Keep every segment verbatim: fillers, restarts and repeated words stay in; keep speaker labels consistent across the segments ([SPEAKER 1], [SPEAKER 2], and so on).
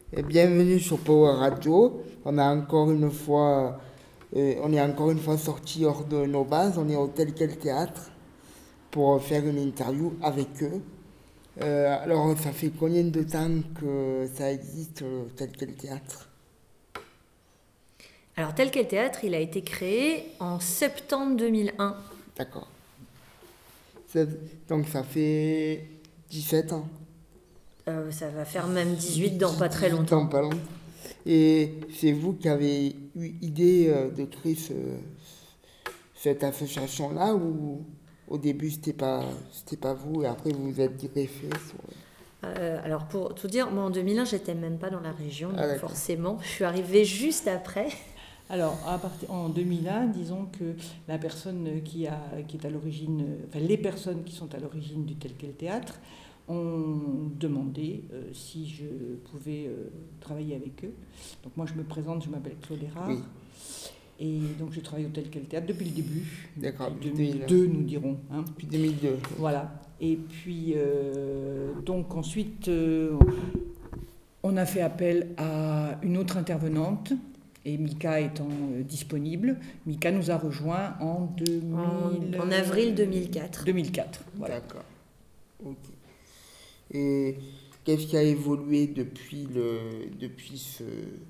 [SPEAKER 1] Et bienvenue sur Power Radio. On a encore une fois, euh, on est encore une fois sorti hors de nos bases. On est au Tel Quel Théâtre pour faire une interview avec eux. Euh, alors, ça fait combien de temps que ça existe, le Tel Quel Théâtre?
[SPEAKER 2] Alors, Tel Quel Théâtre, il a été créé en septembre deux mille un.
[SPEAKER 1] D'accord. Ça- donc, ça fait dix-sept ans.
[SPEAKER 2] Euh, ça va faire même dix-huit dans pas très
[SPEAKER 1] dix-huit ans,
[SPEAKER 2] longtemps.
[SPEAKER 1] pas longtemps. Et c'est vous qui avez eu idée euh, de créer ce, cette association-là, ou au début c'était pas c'était pas vous et après vous vous êtes greffé sur...
[SPEAKER 2] Euh, alors, pour tout dire, moi en deux mille un, j'étais même pas dans la région,
[SPEAKER 1] Ah,
[SPEAKER 2] donc
[SPEAKER 1] d'accord.
[SPEAKER 2] forcément, je suis arrivée juste après.
[SPEAKER 3] Alors, à partir, en deux mille un, disons que la personne qui, a, qui est à l'origine, enfin les personnes qui sont à l'origine du Tel Quel Théâtre ont demandé euh, si je pouvais euh, travailler avec eux. Donc moi je me présente, je m'appelle Claude Erard.
[SPEAKER 1] Oui.
[SPEAKER 3] Et donc je travaille au Tel Quel Théâtre depuis le début.
[SPEAKER 1] D'accord,
[SPEAKER 3] Depuis
[SPEAKER 1] depuis
[SPEAKER 3] deux mille deux, nous dirons. Hein.
[SPEAKER 1] Depuis deux mille deux.
[SPEAKER 3] Voilà. Et puis, euh, donc ensuite, euh, on a fait appel à une autre intervenante, et Mika étant euh, disponible. Mika nous a rejoints en deux mille...
[SPEAKER 2] En, en avril deux mille quatre.
[SPEAKER 3] deux mille quatre, voilà.
[SPEAKER 1] D'accord. Ok. Et qu'est-ce qui a évolué depuis le depuis ce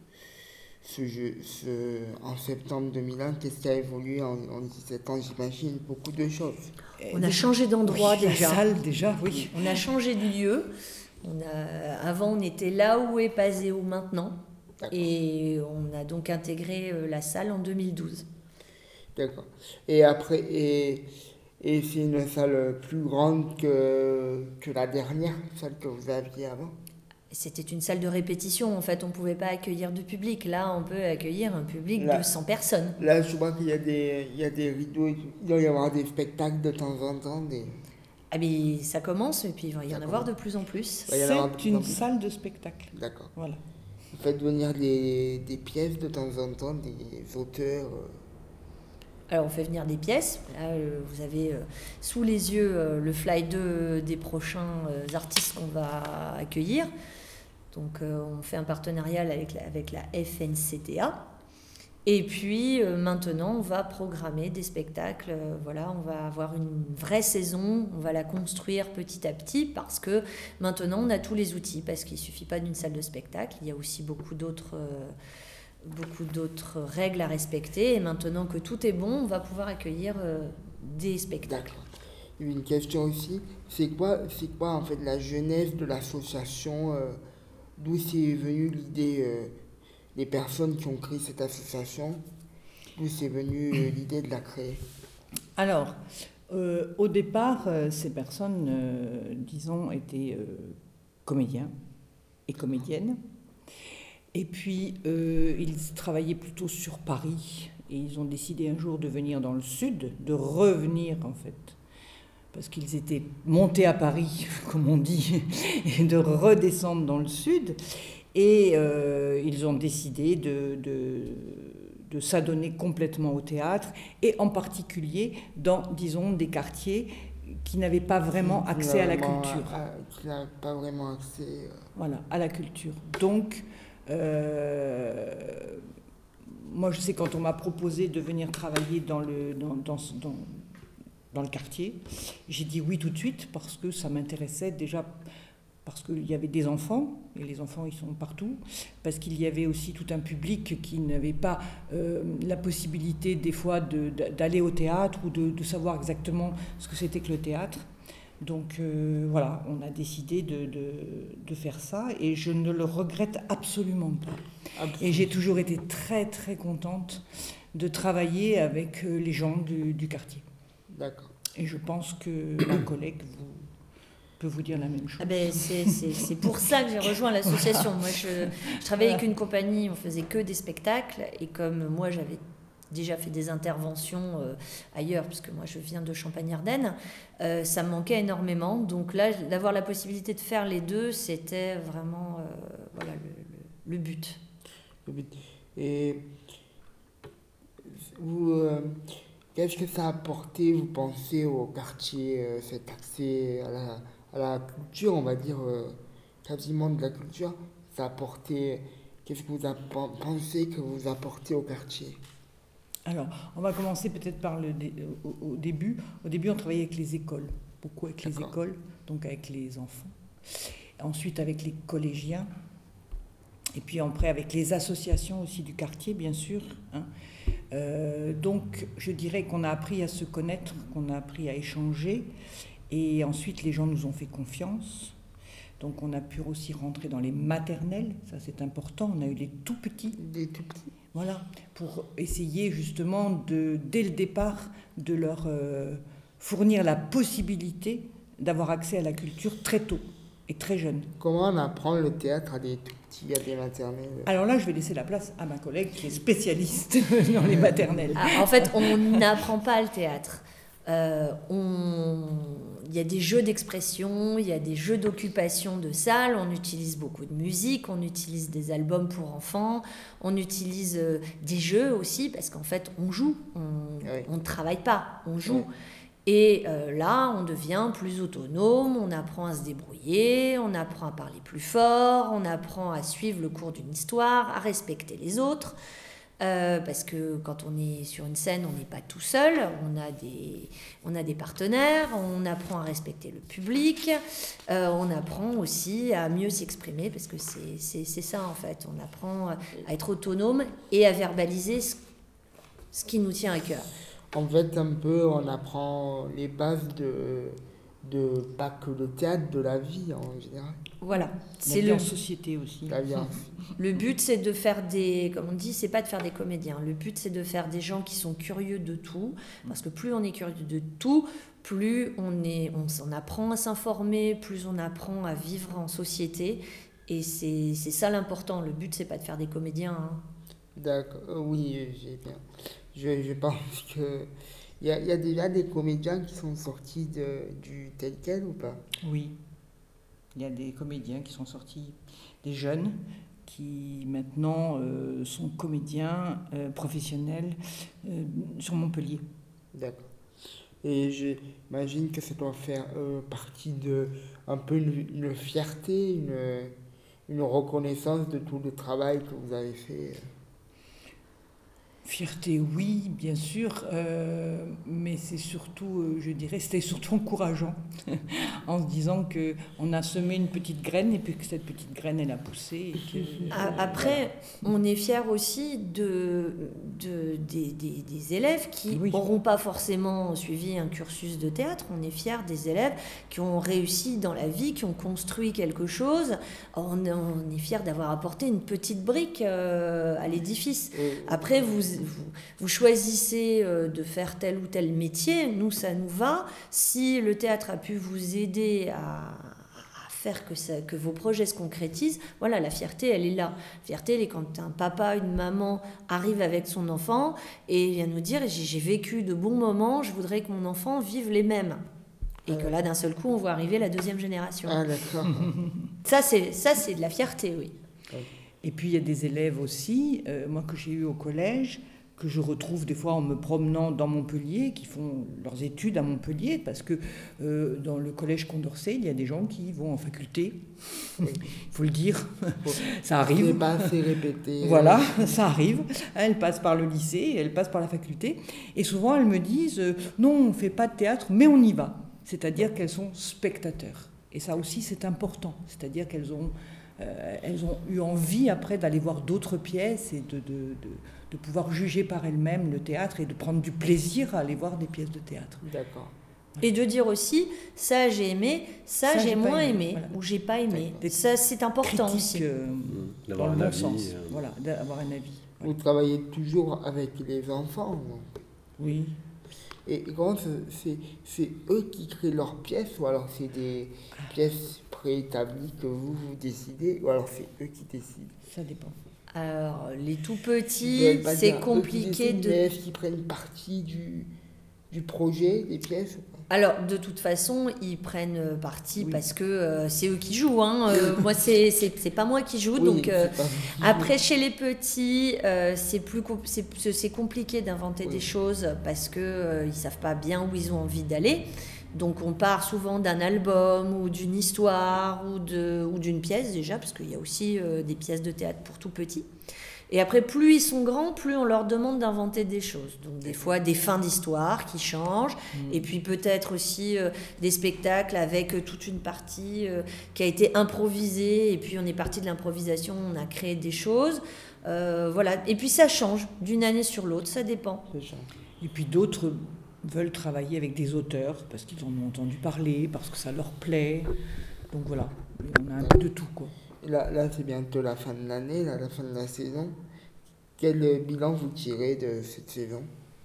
[SPEAKER 1] ce jeu ce en septembre deux mille un? Qu'est-ce qui a évolué en, en dix-sept ans? J'imagine beaucoup de choses.
[SPEAKER 2] On a changé d'endroit
[SPEAKER 3] Oui,
[SPEAKER 2] déjà.
[SPEAKER 3] La salle, déjà, oui.
[SPEAKER 2] On a changé de lieu. On a, avant, on était là où est Paseo maintenant.
[SPEAKER 1] D'accord.
[SPEAKER 2] Et on a donc intégré euh, la salle en deux mille douze.
[SPEAKER 1] D'accord. Et après, et, et c'est une salle plus grande que, que la dernière, celle que vous aviez avant?
[SPEAKER 2] C'était une salle de répétition, en fait, on ne pouvait pas accueillir de public. Là, on peut accueillir un public
[SPEAKER 1] Là.
[SPEAKER 2] de cent personnes.
[SPEAKER 1] Là, je vois qu'il y a des, il y a des rideaux, et tout. Il doit y avoir des spectacles de temps en temps. Des...
[SPEAKER 2] Ah mais ça commence et puis il va y en
[SPEAKER 1] Ça
[SPEAKER 2] avoir
[SPEAKER 1] commence.
[SPEAKER 2] de plus en plus.
[SPEAKER 1] Il va y en avoir de
[SPEAKER 3] C'est
[SPEAKER 1] plus en
[SPEAKER 3] une
[SPEAKER 1] plus.
[SPEAKER 3] salle de spectacle.
[SPEAKER 1] D'accord.
[SPEAKER 3] Voilà.
[SPEAKER 1] Vous faites venir des, des pièces de temps en temps, des auteurs. euh,
[SPEAKER 2] Alors on fait venir des pièces. Là, euh, vous avez euh, sous les yeux euh, le fly deux des prochains euh, artistes qu'on va accueillir. Donc euh, on fait un partenariat avec la, avec la F N C T A. Et puis euh, maintenant, on va programmer des spectacles. Euh, voilà, on va avoir une vraie saison. On va la construire petit à petit parce que maintenant, on a tous les outils. Parce qu'il ne suffit pas d'une salle de spectacle. Il y a aussi beaucoup d'autres, euh, beaucoup d'autres règles à respecter. Et maintenant que tout est bon, on va pouvoir accueillir euh, des spectacles.
[SPEAKER 1] D'accord. Une question aussi, c'est quoi, c'est quoi en fait la genèse de l'association, euh, d'où c'est venu l'idée, euh, les personnes qui ont créé cette association, d'où c'est venu euh, l'idée de la créer?
[SPEAKER 3] Alors, euh, au départ, euh, ces personnes, euh, disons, étaient euh, comédiens et comédiennes. Et puis, euh, ils travaillaient plutôt sur Paris. Et ils ont décidé un jour de venir dans le sud, de revenir en fait. Parce qu'ils étaient montés à Paris, comme on dit, et de redescendre dans le sud. Et euh, ils ont décidé de, de, de s'adonner complètement au théâtre, et en particulier dans, disons, des quartiers qui n'avaient pas vraiment
[SPEAKER 1] Qui
[SPEAKER 3] accès
[SPEAKER 1] n'a
[SPEAKER 3] à la
[SPEAKER 1] vraiment-
[SPEAKER 3] culture.
[SPEAKER 1] à- Qui n'a pas vraiment accès. euh,
[SPEAKER 3] Voilà, à la culture. Donc, euh, moi, je sais, quand on m'a proposé de venir travailler dans le, dans, dans, dans, dans le quartier, j'ai dit oui tout de suite parce que ça m'intéressait déjà, parce qu'il y avait des enfants, et les enfants, ils sont partout, parce qu'il y avait aussi tout un public qui n'avait pas euh, la possibilité, des fois, de, d'aller au théâtre ou de, de savoir exactement ce que c'était que le théâtre. Donc euh, voilà, on a décidé de, de, de faire ça, et je ne le regrette absolument pas. Et j'ai toujours été très très contente de travailler avec les gens du, du quartier.
[SPEAKER 1] D'accord.
[SPEAKER 3] Et je pense que ma collègue vous, peut vous dire la même chose.
[SPEAKER 2] Ah ben, c'est, c'est, c'est pour ça que j'ai rejoint l'association. Moi, je, je travaillais avec une compagnie, on faisait que des spectacles. Et comme moi, j'avais déjà fait des interventions euh, ailleurs, puisque moi, je viens de Champagne-Ardenne, euh, ça me manquait énormément. Donc là, d'avoir la possibilité de faire les deux, c'était vraiment euh, voilà, le, le, le but.
[SPEAKER 1] Et vous, euh, qu'est-ce que ça a apporté, vous pensez, au quartier, euh, cet accès à la, à la culture, on va dire, euh, quasiment de la culture? apportez, qu'est-ce que vous app- pensez que vous apportez au quartier?
[SPEAKER 3] Alors, on va commencer peut-être par le dé- au, au début. Au début, on travaillait avec les écoles, beaucoup avec les
[SPEAKER 1] D'accord.
[SPEAKER 3] écoles, donc avec les enfants. Ensuite, avec les collégiens. Et puis après, avec les associations aussi du quartier, bien sûr. Hein. Euh, donc, je dirais qu'on a appris à se connaître, qu'on a appris à échanger. Et ensuite, les gens nous ont fait confiance. Donc, on a pu aussi rentrer dans les maternelles. Ça, c'est important. On a eu les tout petits.
[SPEAKER 1] Des tout petits.
[SPEAKER 3] Voilà, pour essayer justement, de, dès le départ, de leur euh, fournir la possibilité d'avoir accès à la culture très tôt et très jeune.
[SPEAKER 1] Comment on apprend le théâtre à des tout petits, à des maternelles?
[SPEAKER 3] Alors là, je vais laisser la place à ma collègue qui est spécialiste dans les maternelles.
[SPEAKER 2] Ah, en fait, on n'apprend pas le théâtre. Euh, on... Il y a des jeux d'expression, il y a des jeux d'occupation de salle, on utilise beaucoup de musique, on utilise des albums pour enfants, on utilise euh, des jeux aussi, parce qu'en fait, on joue, on
[SPEAKER 1] Oui.
[SPEAKER 2] on ne travaille pas, on joue.
[SPEAKER 1] Oui.
[SPEAKER 2] Et euh, là, on devient plus autonome, on apprend à se débrouiller, on apprend à parler plus fort, on apprend à suivre le cours d'une histoire, à respecter les autres. Euh, parce que quand on est sur une scène, on n'est pas tout seul, on a des, on a des partenaires, on apprend à respecter le public, euh, on apprend aussi à mieux s'exprimer, parce que c'est, c'est, c'est ça en fait, on apprend à être autonome et à verbaliser ce, ce qui nous tient à cœur.
[SPEAKER 1] En fait, un peu, on apprend les bases de, de pas que le théâtre, de la vie en général.
[SPEAKER 2] Voilà,
[SPEAKER 3] C'est
[SPEAKER 2] c'est
[SPEAKER 3] le...
[SPEAKER 2] le,
[SPEAKER 3] en société aussi.
[SPEAKER 1] La vie en-
[SPEAKER 2] le but, c'est de faire des, comme on dit, c'est pas de faire des comédiens. Le but, c'est de faire des gens qui sont curieux de tout, parce que plus on est curieux de tout, plus on est, on s'en apprend à s'informer, plus on apprend à vivre en société. Et c'est, c'est ça l'important. Le but, c'est pas de faire des comédiens. Hein.
[SPEAKER 1] D'accord, euh, oui, j'ai bien. Je, je pense que il y a, il y a déjà des comédiens qui sont sortis de, du tel quel ou pas?
[SPEAKER 3] Oui, il y a des comédiens qui sont sortis, des jeunes qui maintenant euh, sont comédiens euh, professionnels euh, sur Montpellier.
[SPEAKER 1] D'accord. Et j'imagine que ça doit faire euh, partie de un peu une, une fierté, une, une reconnaissance de tout le travail que vous avez fait.
[SPEAKER 3] Fierté, oui, bien sûr, euh, mais c'est surtout, euh, je dirais, c'était surtout encourageant, en se disant qu'on a semé une petite graine et puis que cette petite graine, elle a poussé. Et que,
[SPEAKER 2] Après, on est fiers aussi de, de, des, des, des élèves qui n'auront
[SPEAKER 3] oui.
[SPEAKER 2] pas forcément suivi un cursus de théâtre. On est fiers des élèves qui ont réussi dans la vie, qui ont construit quelque chose. On, on est fiers d'avoir apporté une petite brique euh, à l'édifice. Après, vous, vous, vous choisissez euh, de faire tel ou tel métier. Nous, ça nous va. Si le théâtre a pu vous aider à... faire que, ça, que vos projets se concrétisent, voilà, la fierté, elle est là. La fierté, elle est quand un papa, une maman arrive avec son enfant et vient nous dire, j'ai, j'ai vécu de bons moments, je voudrais que mon enfant vive les mêmes. Et que là, d'un seul coup, on voit arriver la deuxième génération.
[SPEAKER 1] Ah, d'accord.
[SPEAKER 2] Ça, c'est, ça, c'est de la fierté, oui.
[SPEAKER 3] Et puis, il y a des élèves aussi, euh, moi, que j'ai eu au collège, que je retrouve des fois en me promenant dans Montpellier, qui font leurs études à Montpellier, parce que euh, dans le collège Condorcet, il y a des gens qui vont en faculté, il faut le dire, ça arrive.
[SPEAKER 1] C'est pas assez répété.
[SPEAKER 3] Voilà, ça arrive. Elles passent par le lycée, elles passent par la faculté, et souvent elles me disent euh, non, on ne fait pas de théâtre, mais on y va. C'est-à-dire qu'elles sont spectateurs. Et ça aussi, c'est important. C'est-à-dire qu'elles ont, euh, elles ont eu envie après d'aller voir d'autres pièces et de, de, de, de pouvoir juger par elles-mêmes le théâtre et de prendre du plaisir à aller voir des pièces de théâtre.
[SPEAKER 1] D'accord.
[SPEAKER 2] Et de dire aussi, ça j'ai aimé, ça,
[SPEAKER 3] Ça,
[SPEAKER 2] j'ai,
[SPEAKER 3] j'ai pas
[SPEAKER 2] moins
[SPEAKER 3] aimé,
[SPEAKER 2] aimé,
[SPEAKER 3] voilà.
[SPEAKER 2] ou j'ai pas aimé.
[SPEAKER 3] Des
[SPEAKER 2] Ça, c'est important
[SPEAKER 3] Critique,
[SPEAKER 2] aussi.
[SPEAKER 3] euh,
[SPEAKER 4] Mmh,
[SPEAKER 3] dans
[SPEAKER 4] d'avoir
[SPEAKER 3] le
[SPEAKER 4] un
[SPEAKER 3] bon
[SPEAKER 4] avis.
[SPEAKER 3] sens.
[SPEAKER 4] euh,
[SPEAKER 3] Voilà, d'avoir un avis.
[SPEAKER 1] Vous travaillez toujours avec les enfants. Donc.
[SPEAKER 3] Oui.
[SPEAKER 1] Et comment c'est, c'est, c'est eux qui créent leurs pièces ou alors c'est des pièces préétablies que vous, vous décidez ou alors c'est eux qui décident?
[SPEAKER 3] Ça dépend.
[SPEAKER 2] Alors, les tout
[SPEAKER 1] Je vais
[SPEAKER 2] petits,
[SPEAKER 1] pas
[SPEAKER 2] c'est
[SPEAKER 1] dire eux qui
[SPEAKER 2] compliqué
[SPEAKER 1] décident,
[SPEAKER 2] de...
[SPEAKER 1] Mais est-ce qu'ils prennent partie du, du projet, des pièces ou pas?
[SPEAKER 2] Alors, de toute façon, ils prennent parti
[SPEAKER 3] Oui.
[SPEAKER 2] parce que euh, c'est eux qui jouent. Hein. Euh, moi, c'est, c'est, c'est pas moi qui joue.
[SPEAKER 1] Oui,
[SPEAKER 2] donc, euh,
[SPEAKER 1] c'est pas vous qui
[SPEAKER 2] après, chez les petits, euh, c'est, plus com- c'est, c'est compliqué d'inventer
[SPEAKER 1] Oui.
[SPEAKER 2] des choses parce qu'ils euh, ne savent pas bien où ils ont envie d'aller. Donc on part souvent d'un album ou d'une histoire ou, de, ou d'une pièce déjà, parce qu'il y a aussi euh, des pièces de théâtre pour tout petit. Et après, plus ils sont grands, plus on leur demande d'inventer des choses. Donc des fois des fins d'histoire qui changent, mmh. et puis peut-être aussi euh, des spectacles avec euh, toute une partie euh, qui a été improvisée, et puis on est parti de l'improvisation, on a créé des choses. Euh, voilà. Et puis ça change d'une année sur l'autre, ça dépend.
[SPEAKER 3] Et puis d'autres veulent travailler avec des auteurs parce qu'ils en ont entendu parler, parce que ça leur plaît. Donc voilà, on a un peu de tout, quoi.
[SPEAKER 1] Là, là, c'est bientôt la fin de l'année, là, la fin de la saison. Quel bilan vous tirez de cette saison ?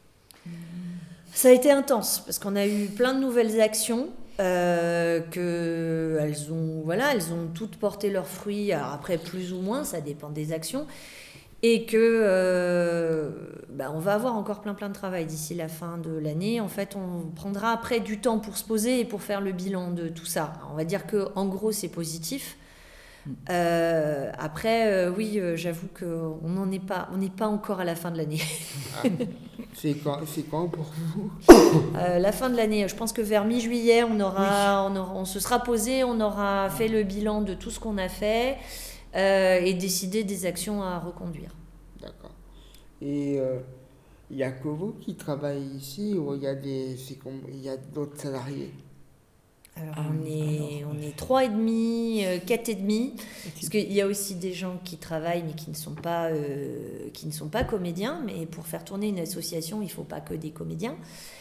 [SPEAKER 2] Ça a été intense parce qu'on a eu plein de nouvelles actions. Euh, que elles ont, voilà, elles ont toutes porté leurs fruits. Alors après, plus ou moins, ça dépend des actions. Et que euh, bah, on va avoir encore plein plein de travail d'ici la fin de l'année. En fait, on prendra après du temps pour se poser et pour faire le bilan de tout ça. On va dire que en gros, c'est positif. Euh, après, euh, oui, euh, j'avoue qu'on n'en est pas, on n'est pas encore à la fin de l'année.
[SPEAKER 1] Ah, c'est quand, c'est quand pour vous ?
[SPEAKER 2] euh, La fin de l'année, je pense que vers mi-juillet, on aura, oui. on aura, on se sera posé, on aura fait le bilan de tout ce qu'on a fait euh, et décidé des actions à reconduire.
[SPEAKER 1] D'accord. Et il euh, y a que vous qui travaillez ici ou il y a des, c'est comme, il y a d'autres salariés ?
[SPEAKER 2] Alors, on est, on est trois et demi, euh, quatre et demi, parce qu'il y a aussi des gens qui travaillent mais qui ne sont pas, euh, qui ne sont pas comédiens. Mais pour faire tourner une association, il ne faut pas que des comédiens.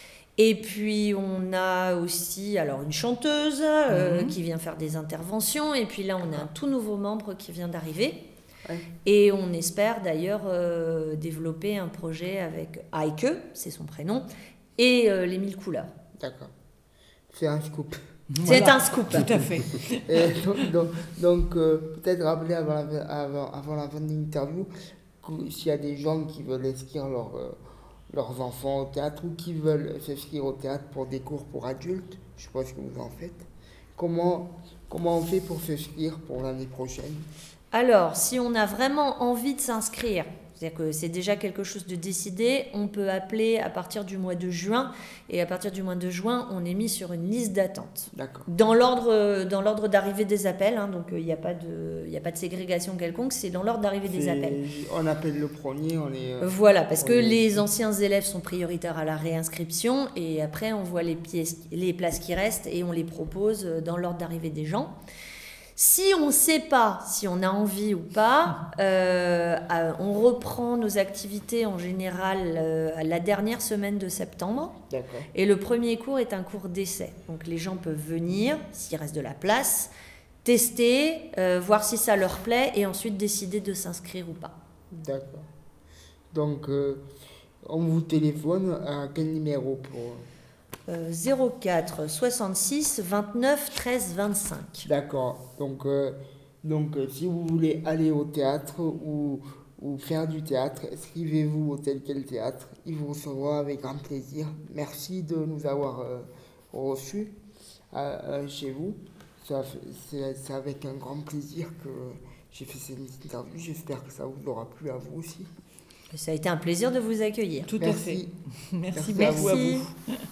[SPEAKER 2] Et puis on a aussi alors une chanteuse euh, mmh. qui vient faire des interventions. Et puis là, on a un tout nouveau membre qui vient d'arriver. Ouais. Et on espère d'ailleurs euh, développer un projet avec Heike, c'est son prénom, et euh, les mille couleurs.
[SPEAKER 1] D'accord. C'est un scoop.
[SPEAKER 2] C'est voilà. un scoop.
[SPEAKER 3] Tout à fait.
[SPEAKER 1] Et donc, donc, donc euh, peut-être rappeler avant la, avant, avant la fin de l'interview s'il y a des gens qui veulent inscrire leur, euh, leurs enfants au théâtre ou qui veulent s'inscrire au théâtre pour des cours pour adultes, je sais pas ce que vous en faites. Comment, comment on fait pour s'inscrire pour l'année prochaine ?
[SPEAKER 2] Alors, si on a vraiment envie de s'inscrire, c'est-à-dire que c'est déjà quelque chose de décidé, on peut appeler à partir du mois de juin. Et à partir du mois de juin, on est mis sur une liste d'attente.
[SPEAKER 1] D'accord.
[SPEAKER 2] Dans l'ordre, dans l'ordre d'arrivée des appels, hein, donc il euh, n'y a pas de, il n'y a pas de ségrégation quelconque, c'est dans l'ordre d'arrivée des appels.
[SPEAKER 1] On appelle le premier, on est... Euh,
[SPEAKER 2] voilà, parce que
[SPEAKER 1] est...
[SPEAKER 2] les anciens élèves sont prioritaires à la réinscription. Et après, on voit les, pièces, les places qui restent et on les propose dans l'ordre d'arrivée des gens. Si on ne sait pas si on a envie ou pas, euh, on reprend nos activités en général euh, à la dernière semaine de septembre.
[SPEAKER 1] D'accord.
[SPEAKER 2] Et le premier cours est un cours d'essai. Donc les gens peuvent venir, s'il reste de la place, tester, euh, voir si ça leur plaît et ensuite décider de s'inscrire ou pas.
[SPEAKER 1] D'accord. Donc euh, on vous téléphone à quel numéro pour...
[SPEAKER 2] Euh, zéro quatre soixante-six vingt-neuf treize vingt-cinq.
[SPEAKER 1] D'accord. Donc, euh, donc euh, si vous voulez aller au théâtre ou, ou faire du théâtre, inscrivez-vous au tel quel théâtre. Il vous recevra avec grand plaisir. Merci de nous avoir euh, reçus euh, euh, chez vous. Ça, c'est, c'est avec un grand plaisir que j'ai fait cette interview. J'espère que ça vous aura plu à vous aussi.
[SPEAKER 2] Ça a été un plaisir de vous accueillir.
[SPEAKER 3] Tout
[SPEAKER 1] Merci.
[SPEAKER 3] à fait. Merci,
[SPEAKER 1] Merci
[SPEAKER 3] beaucoup à vous.
[SPEAKER 2] Merci.